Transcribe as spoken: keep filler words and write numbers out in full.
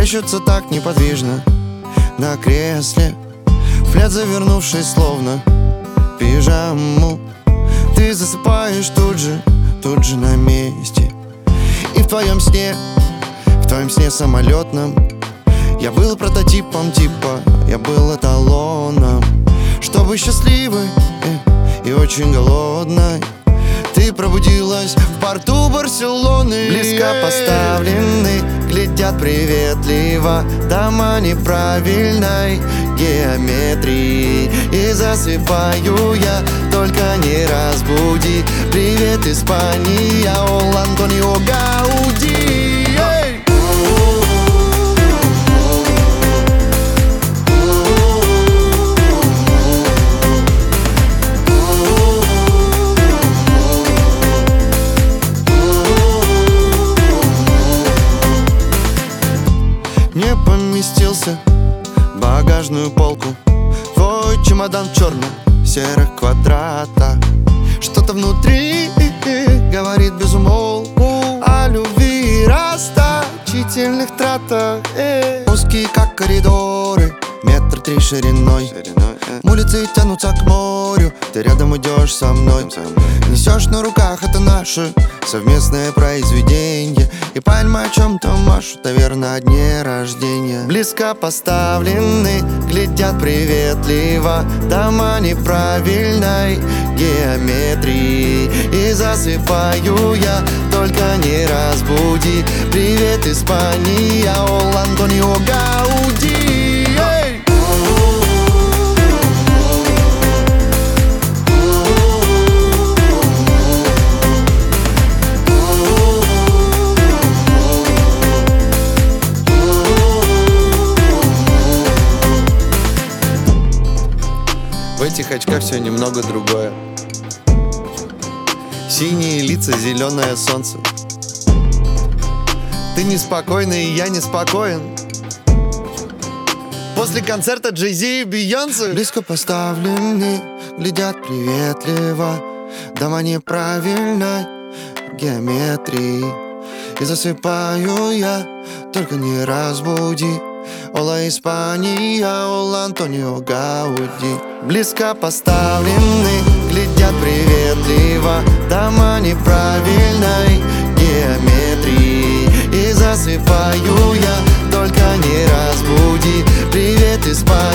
Плещутся так неподвижно на кресле, в плед завернувшись словно пижаму. Ты засыпаешь тут же, тут же на месте. И в твоем сне, в твоем сне самолетном я был прототипом типа, я был эталоном. Чтобы счастливой и очень голодной ты пробудилась в порту Барселоны. Близко поставлены, глядят приветливо дома неправильной геометрии. И засыпаю я, только не разбуди. Привет, Испания, ол Антонио Гауди. Не поместился в багажную полку твой чемодан в черно-серых квадратах. Что-то внутри говорит без умолку о любви и расточительных тратах. Узкие как коридоры, метр три шириной. Улицы тянутся к морю, ты рядом идешь со мной. Несешь на руках, это наше совместное произведение. И пальмы о чем-то машут, наверное, о дне рождения. Близко поставлены, глядят приветливо дома неправильной геометрии. И засыпаю я, только не разбуди. Привет, Испания, ол Антонио Гауди. В этих очках все немного другое. Синие лица, зеленое солнце. Ты неспокойна, и я неспокоен. После концерта Джей-Зи и Бейонсе. Близко поставлены, глядят приветливо дома неправильной геометрии. И засыпаю я, только не разбуди. Ола Испания, ол Антонио Гауди. Близко поставлены, глядят приветливо дома неправильной геометрии. И засыпаю я, только не разбуди. Привет, Испания.